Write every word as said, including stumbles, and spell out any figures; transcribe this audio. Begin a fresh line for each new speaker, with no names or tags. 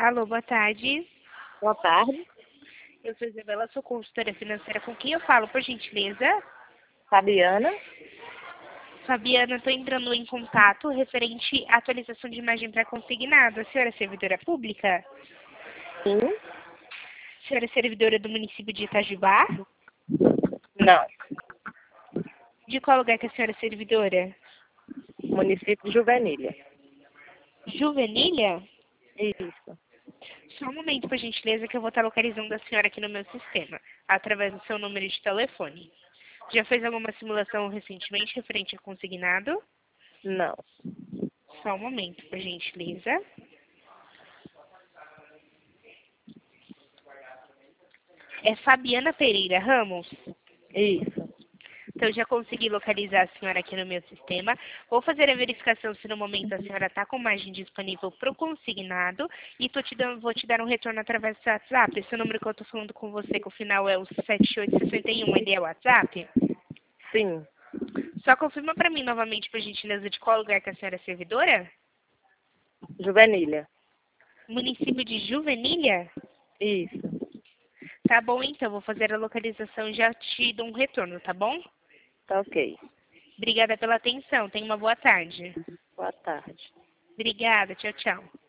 Alô, boa tarde.
Boa tarde.
Eu sou Isabela, sou consultora financeira. Com quem eu falo, por gentileza?
Fabiana.
Fabiana, estou entrando em contato referente à atualização de imagem para consignado. A senhora é servidora pública?
Sim.
A senhora é servidora do município de Itajubá?
Não.
De qual lugar que a senhora é servidora?
Município de Juvenília.
Juvenília?
Isso.
Só um momento, por gentileza, que eu vou estar localizando a senhora aqui no meu sistema, através do seu número de telefone. Já fez alguma simulação recentemente referente a consignado?
Não.
Só um momento, por gentileza. É Fabiana Pereira Ramos?
Isso.
Então, eu já consegui localizar a senhora aqui no meu sistema. Vou fazer a verificação se no momento a senhora está com margem disponível para o consignado e tô te dando, vou te dar um retorno através do seu WhatsApp. Esse número que eu estou falando com você, que o final é o sete oito seis um, ele é o WhatsApp?
Sim.
Só confirma para mim novamente, por gentileza, de qual lugar que a senhora é servidora?
Juvenília.
Município de Juvenília?
Isso.
Tá bom, então. Vou fazer a localização e já te dou um retorno, tá bom?
Tá ok.
Obrigada pela atenção. Tenha uma boa tarde.
Boa tarde.
Obrigada. Tchau, tchau.